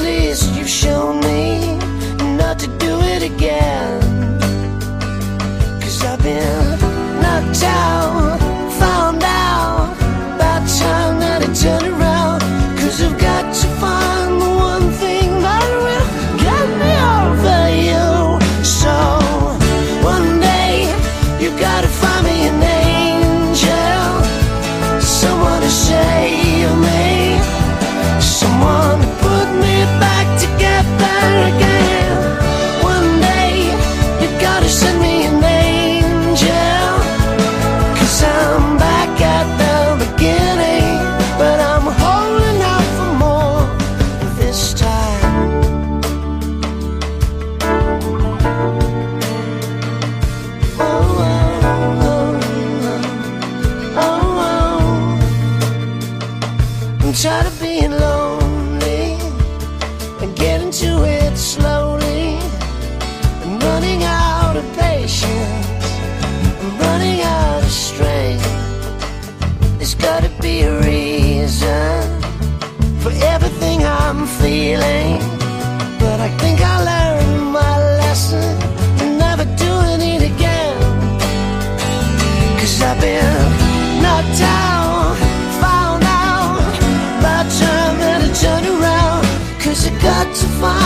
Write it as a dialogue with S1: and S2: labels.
S1: least you've shown me not to do it again. 'Cause I've been knocked out, found out, about time that I turn around. 'Cause I've got to find the one thing that will get me over you. So one day you gotta find me an angel, someone to save me, someone to put me back together again. One day you gotta send me an angel, 'cause I'm back at the beginning, but I'm holding out for more this time. Oh, oh, oh, oh, oh. I'm tired of being lonely and getting to it slowly. I'm running out of patience, I'm running out of strength. There's gotta be a reason for everything I'm feeling, but I think I learned my lesson and never doing it again. 'Cause I've been knocked out, found out, about time that I turn around. 'Cause I got to find